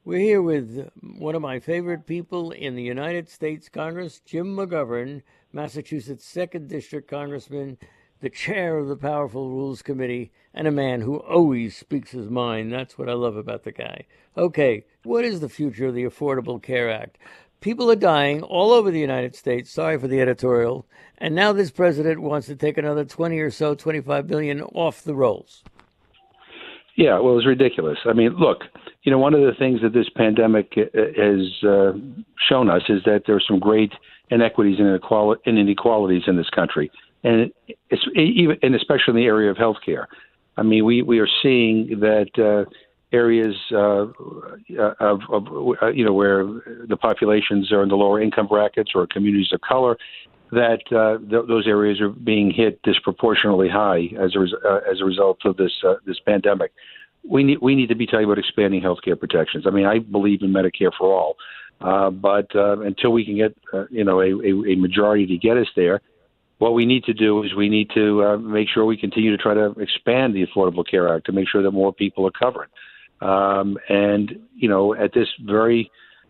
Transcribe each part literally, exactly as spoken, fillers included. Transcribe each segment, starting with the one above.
We're here with one of my favorite people in the United States Congress, Jim McGovern, Massachusetts second District Congressman, the chair of the Powerful Rules Committee, and a man who always speaks his mind. That's what I love about the guy. Okay, what is the future of the Affordable Care Act? People are dying all over the United States. Sorry for the editorial. And now this president wants to take another twenty or so, twenty-five billion off the rolls. Yeah, well, it's ridiculous. I mean, look, you know, one of the things that this pandemic has uh, shown us is that there are some great inequities and inequalities in this country, and it's even, and especially in the area of healthcare. I mean, we, we are seeing that uh, areas uh, of, of uh, you know where the populations are in the lower income brackets or communities of color, that uh, th- those areas are being hit disproportionately high as a res- uh, as a result of this uh, this pandemic. We need we need to be talking about expanding health care protections. I mean, I believe in Medicare for all, uh, but uh, until we can get uh, you know a, a, a majority to get us there, what we need to do is we need to uh, make sure we continue to try to expand the Affordable Care Act to make sure that more people are covered. Um, and you know, at this very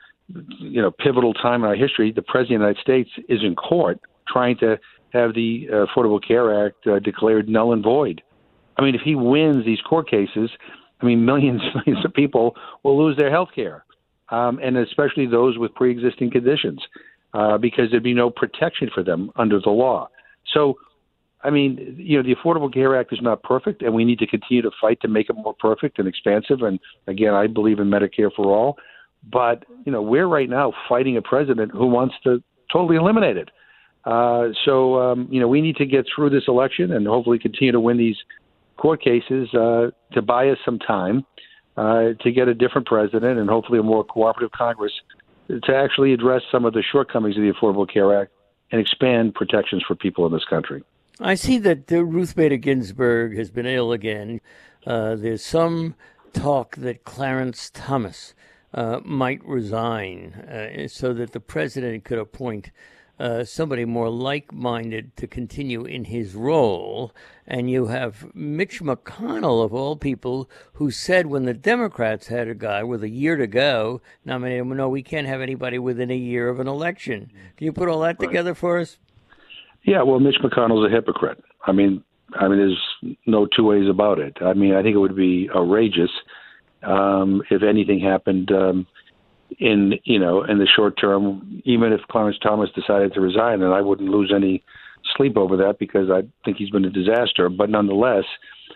you know, pivotal time in our history, the President of the United States is in court trying to have the uh, Affordable Care Act uh, declared null and void. I mean, if he wins these court cases, I mean, millions, millions of people will lose their health care, um, and especially those with pre-existing conditions, uh, because there'd be no protection for them under the law. So, I mean, you know, the Affordable Care Act is not perfect, and we need to continue to fight to make it more perfect and expansive. And again, I believe in Medicare for all. But, you know, we're right now fighting a president who wants to totally eliminate it. Uh, so, um, you know, we need to get through this election and hopefully continue to win these court cases uh, to buy us some time uh, to get a different president and hopefully a more cooperative Congress to actually address some of the shortcomings of the Affordable Care Act and expand protections for people in this country. I see that uh, Ruth Bader Ginsburg has been ill again. Uh, there's some talk that Clarence Thomas Uh, might resign uh, so that the president could appoint uh, somebody more like-minded to continue in his role. And you have Mitch McConnell, of all people, who said when the Democrats had a guy with a year to go, nominated him, no, we can't have anybody within a year of an election. Can you put all that Right. together for us? Yeah, well, Mitch McConnell's a hypocrite. I mean, I mean, there's no two ways about it. I mean, I think it would be outrageous Um, if anything happened um, in you know in the short term, even if Clarence Thomas decided to resign, and I wouldn't lose any sleep over that because I think he's been a disaster. But nonetheless,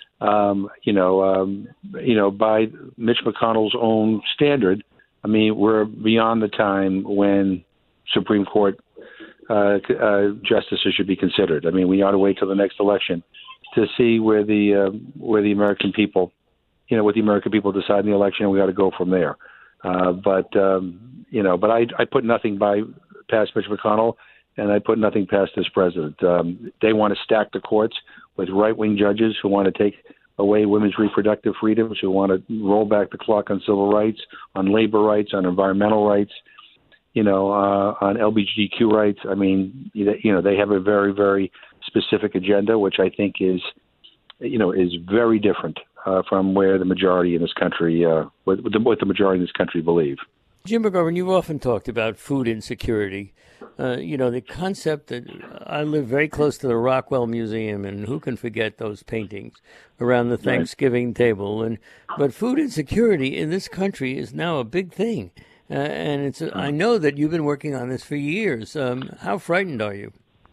um, you know, um, you know, by Mitch McConnell's own standard, I mean, we're beyond the time when Supreme Court uh, uh, justices should be considered. I mean, we ought to wait till the next election to see where the uh, where the American people. You know, what the American people decide in the election, and we got to go from there. Uh, but um, you know, but I, I put nothing by past Mitch McConnell, and I put nothing past this president. Um, they want to stack the courts with right-wing judges who want to take away women's reproductive freedoms, who want to roll back the clock on civil rights, on labor rights, on environmental rights, you know, uh, on L G B T Q rights. I mean, you know, they have a very, very specific agenda, which I think is, you know, is very different Uh, from where the majority in this country, uh, what, the, what the majority in this country believe. Jim McGovern, you've often talked about food insecurity. Uh, you know, the concept that I live very close to the Rockwell Museum, and who can forget those paintings around the Thanksgiving right. table? And but food insecurity in this country is now a big thing, uh, and it's. I know that you've been working on this for years. Um, how frightened are you?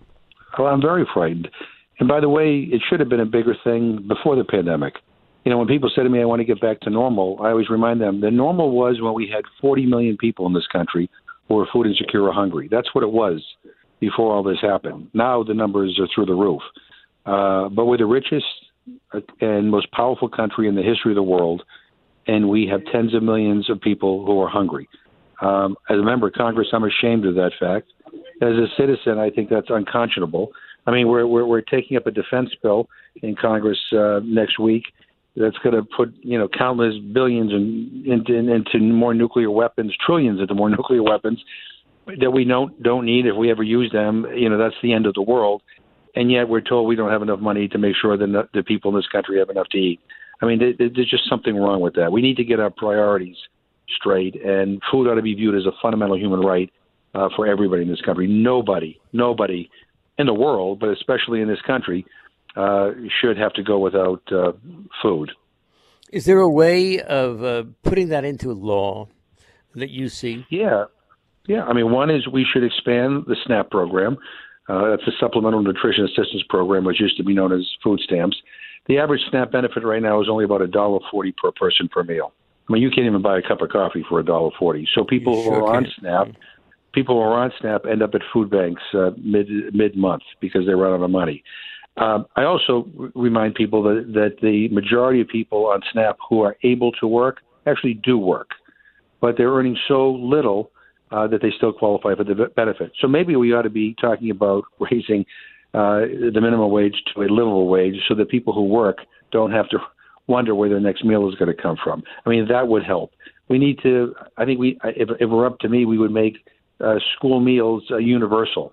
Well, I'm very frightened. And by the way, it should have been a bigger thing before the pandemic. You know, when people say to me, I want to get back to normal, I always remind them that normal was when we had forty million people in this country who were food insecure or hungry. That's what it was before all this happened. Now the numbers are through the roof. Uh, but we're the richest and most powerful country in the history of the world, and we have tens of millions of people who are hungry. Um, as a member of Congress, I'm ashamed of that fact. As a citizen, I think that's unconscionable. I mean, we're, we're, we're taking up a defense bill in Congress uh, next week that's going to put, you know, countless billions in, into, into more nuclear weapons, trillions into more nuclear weapons that we don't don't need. If we ever use them, you know, that's the end of the world. And yet we're told we don't have enough money to make sure that the people in this country have enough to eat. I mean, there, there's just something wrong with that. We need to get our priorities straight, and food ought to be viewed as a fundamental human right uh, for everybody in this country. Nobody, nobody in the world, but especially in this country, uh, should have to go without uh, food. Is there a way of uh, putting that into law that you see? Yeah. Yeah. I mean, one is we should expand the SNAP program. Uh, that's a Supplemental Nutrition Assistance Program, which used to be known as food stamps. The average SNAP benefit right now is only about one dollar forty per person per meal. I mean, you can't even buy a cup of coffee for one dollar forty. So people sure who are can. on SNAP, people who are on SNAP end up at food banks uh, mid mid month because they run out of money. Um, I also r- remind people that, that the majority of people on SNAP who are able to work actually do work, but they're earning so little uh, that they still qualify for the benefit. So maybe we ought to be talking about raising uh, the minimum wage to a livable wage so that people who work don't have to wonder where their next meal is going to come from. I mean, that would help. We need to, I think we, if, if it were up to me, we would make uh, school meals uh, universal.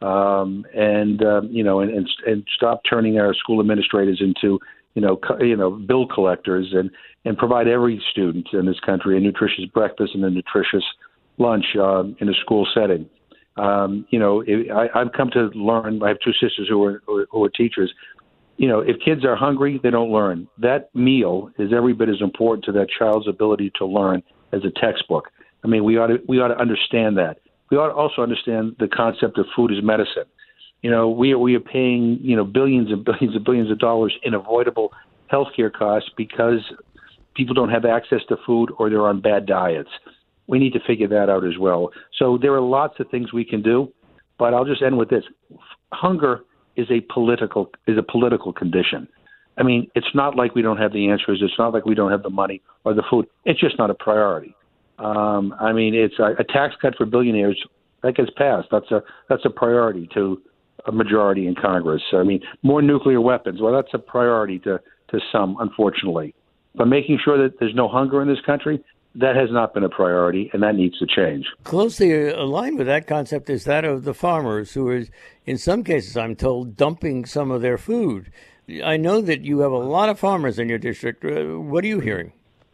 Um, and, um, you know, and, and, and stop turning our school administrators into, you know, co- you know, bill collectors, and, and provide every student in this country a nutritious breakfast and a nutritious lunch uh, in a school setting. Um, you know, it, I, I've come to learn, I have two sisters who are, who are teachers. You know, if kids are hungry, they don't learn. That meal is every bit as important to that child's ability to learn as a textbook. I mean, we ought to, we ought to understand that. We ought to also understand the concept of food as medicine. You know, we are, we are paying, you know, billions and billions and billions of dollars in avoidable healthcare costs because people don't have access to food or they're on bad diets. We need to figure that out as well. So there are lots of things we can do, but I'll just end with this. Hunger is a political is a political condition. I mean, it's not like we don't have the answers. It's not like we don't have the money or the food. It's just not a priority. Um, I mean, it's a, a tax cut for billionaires that gets passed. That's a that's a priority to a majority in Congress. I mean, more nuclear weapons. Well, that's a priority to, to some, unfortunately. But making sure that there's no hunger in this country, that has not been a priority, and that needs to change. Closely aligned with that concept is that of the farmers who are, in some cases, I'm told, dumping some of their food. I know that you have a lot of farmers in your district. Uh, what are you hearing?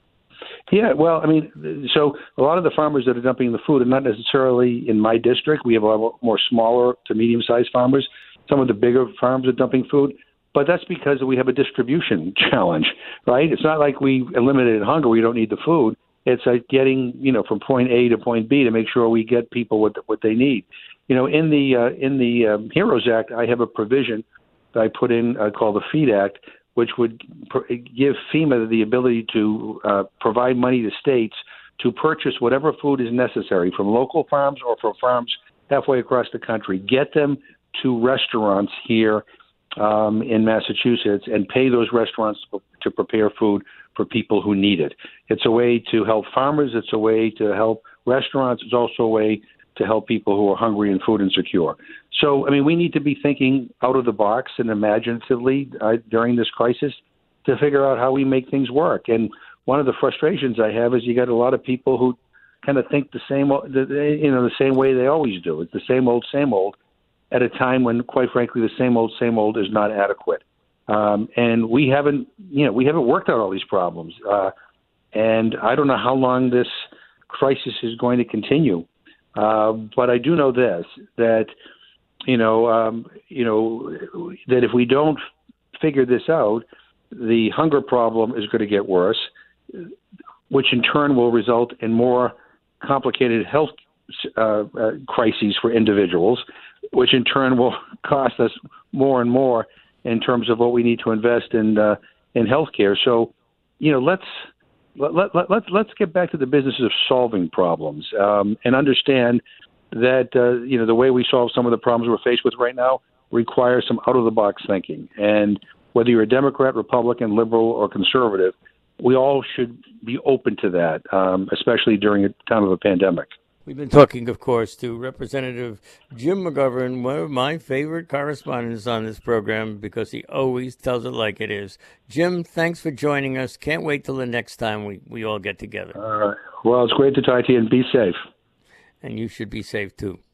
Yeah, well, I mean, so a lot of the farmers that are dumping the food are not necessarily in my district. We have a lot more smaller to medium-sized farmers. Some of the bigger farms are dumping food, but that's because we have a distribution challenge, right? It's not like we eliminated hunger. We don't need the food. It's like getting, you know, from point A to point B to make sure we get people what what they need. You know, in the uh, in the um, HEROES Act, I have a provision that I put in uh, called the FEED Act, which would pr- give FEMA the ability to uh, provide money to states to purchase whatever food is necessary from local farms or from farms halfway across the country, get them to restaurants here um, in Massachusetts, and pay those restaurants to, to prepare food for people who need it. It's a way to help farmers. It's a way to help restaurants. It's also a way to help people who are hungry and food insecure. So, I mean, we need to be thinking out of the box and imaginatively uh, during this crisis to figure out how we make things work. And one of the frustrations I have is you got a lot of people who kind of think the same, you know, the same way they always do. It's the same old, same old, at a time when, quite frankly, the same old, same old is not adequate. Um, and we haven't, you know, we haven't worked out all these problems. Uh, and I don't know how long this crisis is going to continue. Uh, but I do know this, that, you know, um, you know, that if we don't figure this out, the hunger problem is going to get worse, which in turn will result in more complicated health uh, uh, crises for individuals, which in turn will cost us more and more in terms of what we need to invest in uh, in healthcare. So, you know, let's let, let, let, let's let's get back to the business of solving problems um, and understand that uh, you know the way we solve some of the problems we're faced with right now requires some out of the box thinking. And whether you're a Democrat, Republican, liberal, or conservative, we all should be open to that, um, especially during a time of a pandemic. We've been talking, of course, to Representative Jim McGovern, one of my favorite correspondents on this program, because he always tells it like it is. Jim, thanks for joining us. Can't wait till the next time we, we all get together. Uh, well, it's great to talk to you, and be safe. And you should be safe, too.